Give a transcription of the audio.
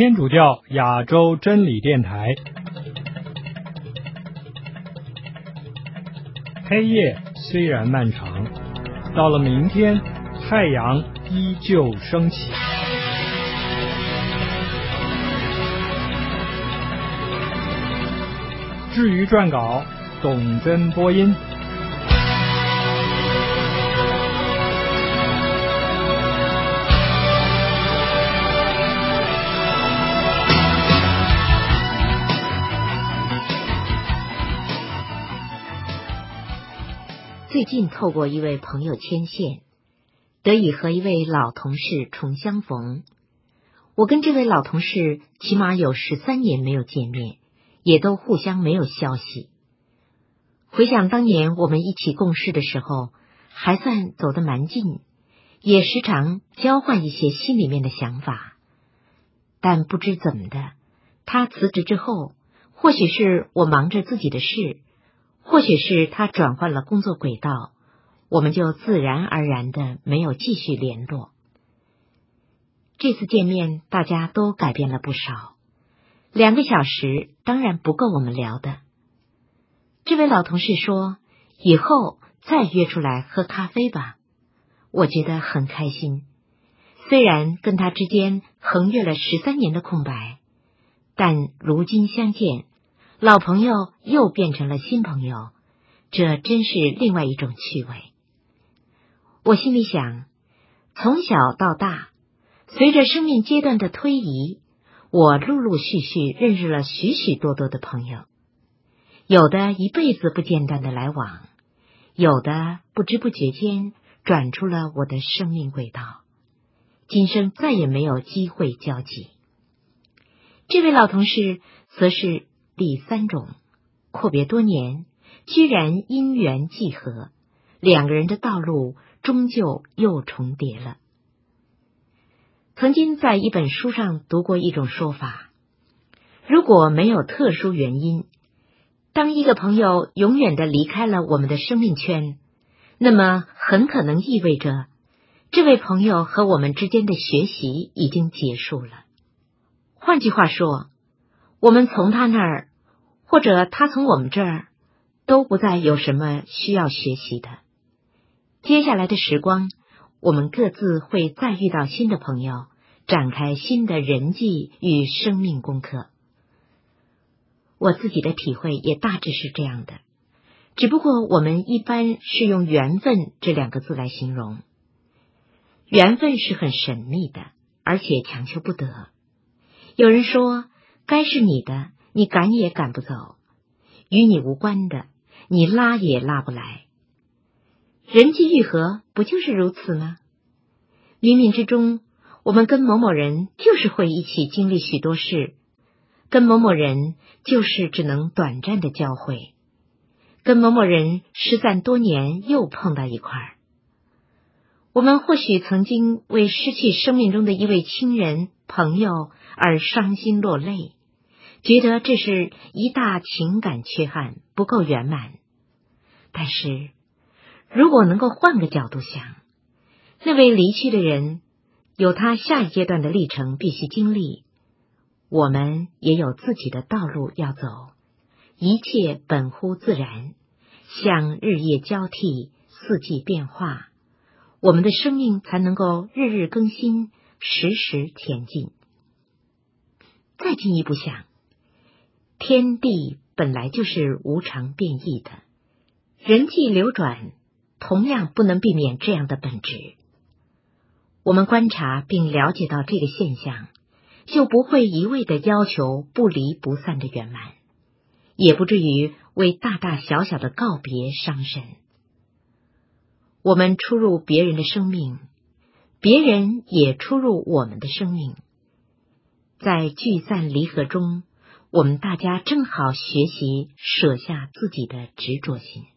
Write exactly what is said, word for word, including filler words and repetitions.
天主教亚洲真理电台。黑夜虽然漫长，到了明天，太阳依旧升起。至于撰稿，董真播音。 最近透过一位朋友牵线，得以和一位老同事重相逢。我跟这位老同事起码有十三年没有见面，也都互相没有消息。回想当年我们一起共事的时候，还算走得蛮近，也时常交换一些心里面的想法。但不知怎么的，他辞职之后，或许是我忙着自己的事，或许是他转换了工作轨道，我们就自然而然的没有继续联络。这次见面大家都改变了不少，两个小时当然不够我们聊的。这位老同事说，以后再约出来喝咖啡吧。我觉得很开心，虽然跟他之间横越了十三年的空白，但如今相见，老朋友又变成了新朋友，这真是另外一种趣味。我心里想，从小到大，随着生命阶段的推移，我陆陆续续认识了许许多多的朋友，有的一辈子不间断的来往，有的不知不觉间转出了我的生命轨道，今生再也没有机会交集。这位老同事则是第三种，阔别多年，居然因缘际合，两个人的道路终究又重叠了。曾经在一本书上读过一种说法，如果没有特殊原因，当一个朋友永远的离开了我们的生命圈，那么很可能意味着这位朋友和我们之间的学习已经结束了。换句话说，我们从他那儿，或者他从我们这儿，都不再有什么需要学习的。接下来的时光，我们各自会再遇到新的朋友，展开新的人际与生命功课。我自己的体会也大致是这样的，只不过我们一般是用缘分这两个字来形容。缘分是很神秘的，而且强求不得。有人说，该是你的，你赶也赶不走；与你无关的，你拉也拉不来。人际愈合不就是如此吗？冥冥之中，我们跟某某人就是会一起经历许多事，跟某某人就是只能短暂的交汇，跟某某人失散多年又碰到一块儿。我们或许曾经为失去生命中的一位亲人、朋友而伤心落泪，觉得这是一大情感缺憾，不够圆满。但是如果能够换个角度想，那位离去的人有他下一阶段的历程必须经历，我们也有自己的道路要走，一切本乎自然，像日夜交替，四季变化，我们的生命才能够日日更新，时时前进。再进一步想，天地本来就是无常变异的，人际流转同样不能避免这样的本质。我们观察并了解到这个现象，就不会一味的要求不离不散的圆满，也不至于为大大小小的告别伤神。我们出入别人的生命，别人也出入我们的生命，在聚散离合中，我们大家正好学习舍下自己的执着心。